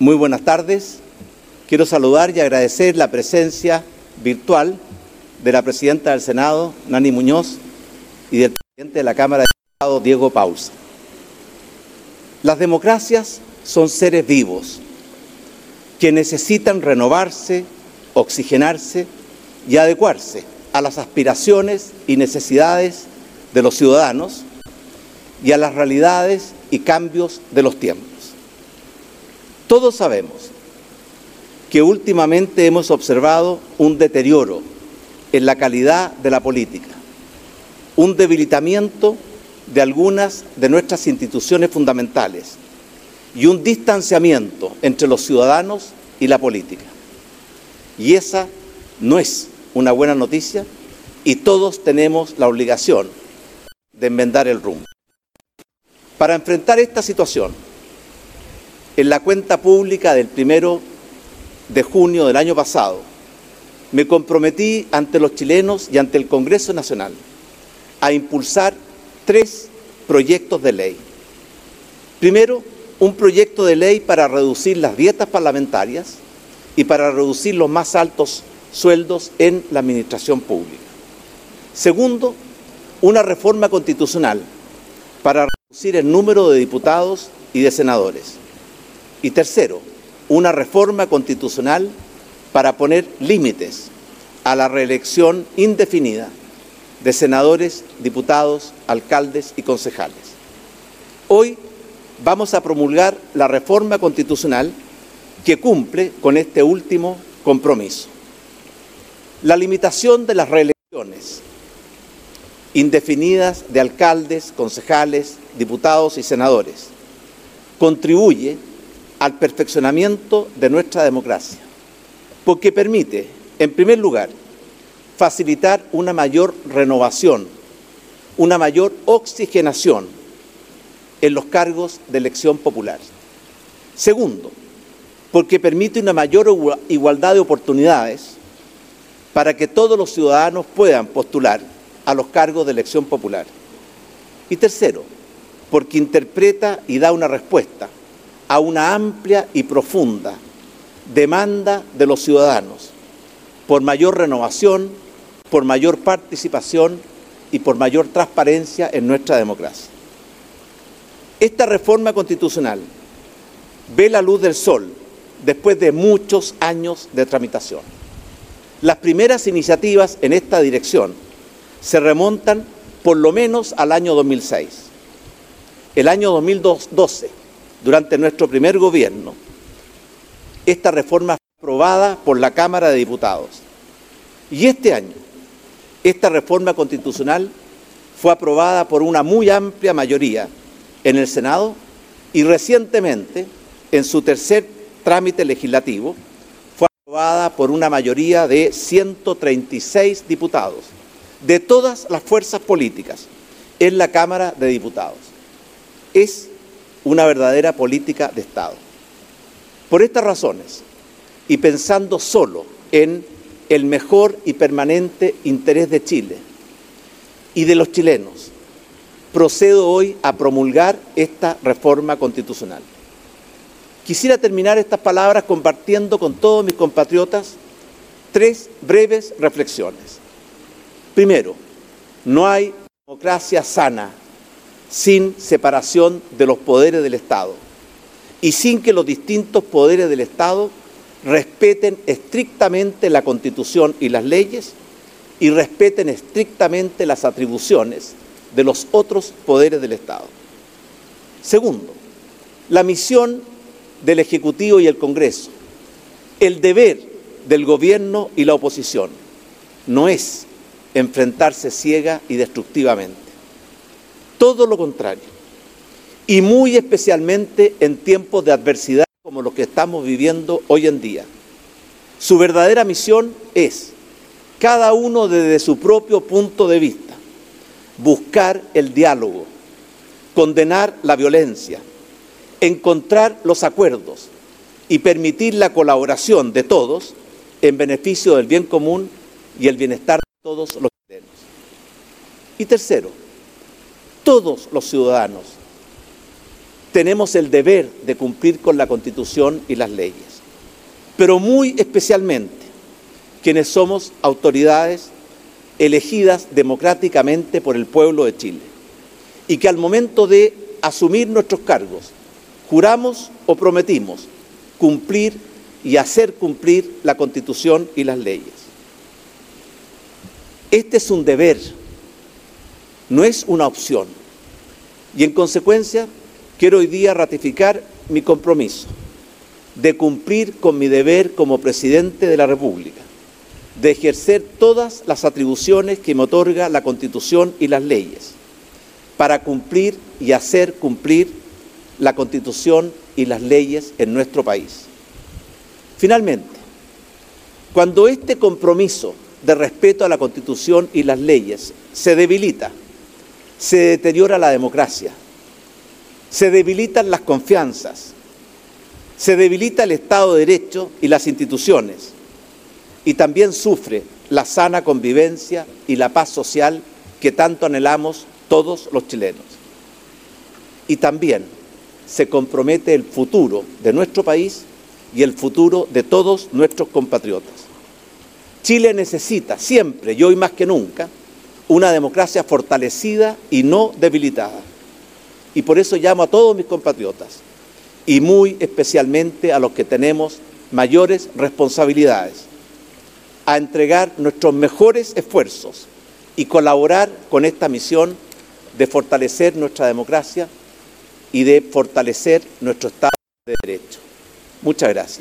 Muy buenas tardes. Quiero saludar y agradecer la presencia virtual de la presidenta del Senado, Nani Muñoz, y del presidente de la Cámara de Diputados, Diego Paulsen. Las democracias son seres vivos que necesitan renovarse, oxigenarse y adecuarse a las aspiraciones y necesidades de los ciudadanos y a las realidades y cambios de los tiempos. Todos sabemos que últimamente hemos observado un deterioro en la calidad de la política, un debilitamiento de algunas de nuestras instituciones fundamentales y un distanciamiento entre los ciudadanos y la política. Y esa no es una buena noticia y todos tenemos la obligación de enmendar el rumbo. Para enfrentar esta situación, en la cuenta pública del 1 de junio del año pasado, me comprometí ante los chilenos y ante el Congreso Nacional a impulsar 3 proyectos de ley. Primero, un proyecto de ley para reducir las dietas parlamentarias y para reducir los más altos sueldos en la administración pública. Segundo, una reforma constitucional para reducir el número de diputados y de senadores. Y tercero, una reforma constitucional para poner límites a la reelección indefinida de senadores, diputados, alcaldes y concejales. Hoy vamos a promulgar la reforma constitucional que cumple con este último compromiso. La limitación de las reelecciones indefinidas de alcaldes, concejales, diputados y senadores contribuye al perfeccionamiento de nuestra democracia, porque permite, en primer lugar, facilitar una mayor renovación, una mayor oxigenación en los cargos de elección popular. Segundo, porque permite una mayor igualdad de oportunidades para que todos los ciudadanos puedan postular a los cargos de elección popular. Y tercero, porque interpreta y da una respuesta a una amplia y profunda demanda de los ciudadanos por mayor renovación, por mayor participación y por mayor transparencia en nuestra democracia. Esta reforma constitucional ve la luz del sol después de muchos años de tramitación. Las primeras iniciativas en esta dirección se remontan por lo menos al año 2006. El año 2012, durante nuestro primer gobierno, esta reforma fue aprobada por la Cámara de Diputados. Y este año, esta reforma constitucional fue aprobada por una muy amplia mayoría en el Senado y recientemente, en su tercer trámite legislativo, fue aprobada por una mayoría de 136 diputados de todas las fuerzas políticas en la Cámara de Diputados. Es una verdadera política de Estado. Por estas razones, y pensando solo en el mejor y permanente interés de Chile y de los chilenos, procedo hoy a promulgar esta reforma constitucional. Quisiera terminar estas palabras compartiendo con todos mis compatriotas 3 breves reflexiones. Primero, no hay democracia sana sin separación de los poderes del Estado y sin que los distintos poderes del Estado respeten estrictamente la Constitución y las leyes y respeten estrictamente las atribuciones de los otros poderes del Estado. Segundo, la misión del Ejecutivo y el Congreso, el deber del Gobierno y la oposición, no es enfrentarse ciega y destructivamente. Todo lo contrario, y muy especialmente en tiempos de adversidad como los que estamos viviendo hoy en día. Su verdadera misión es, cada uno desde su propio punto de vista, buscar el diálogo, condenar la violencia, encontrar los acuerdos y permitir la colaboración de todos en beneficio del bien común y el bienestar de todos los chilenos. Y tercero, todos los ciudadanos tenemos el deber de cumplir con la Constitución y las leyes, pero muy especialmente quienes somos autoridades elegidas democráticamente por el pueblo de Chile y que al momento de asumir nuestros cargos juramos o prometimos cumplir y hacer cumplir la Constitución y las leyes. Este es un deber, no es una opción. Y en consecuencia, quiero hoy día ratificar mi compromiso de cumplir con mi deber como presidente de la República, de ejercer todas las atribuciones que me otorga la Constitución y las leyes, para cumplir y hacer cumplir la Constitución y las leyes en nuestro país. Finalmente, cuando este compromiso de respeto a la Constitución y las leyes se debilita, se deteriora la democracia, se debilitan las confianzas, se debilita el Estado de Derecho y las instituciones, y también sufre la sana convivencia y la paz social que tanto anhelamos todos los chilenos. Y también se compromete el futuro de nuestro país y el futuro de todos nuestros compatriotas. Chile necesita siempre, y hoy más que nunca, una democracia fortalecida y no debilitada. Y por eso llamo a todos mis compatriotas, y muy especialmente a los que tenemos mayores responsabilidades, a entregar nuestros mejores esfuerzos y colaborar con esta misión de fortalecer nuestra democracia y de fortalecer nuestro Estado de Derecho. Muchas gracias.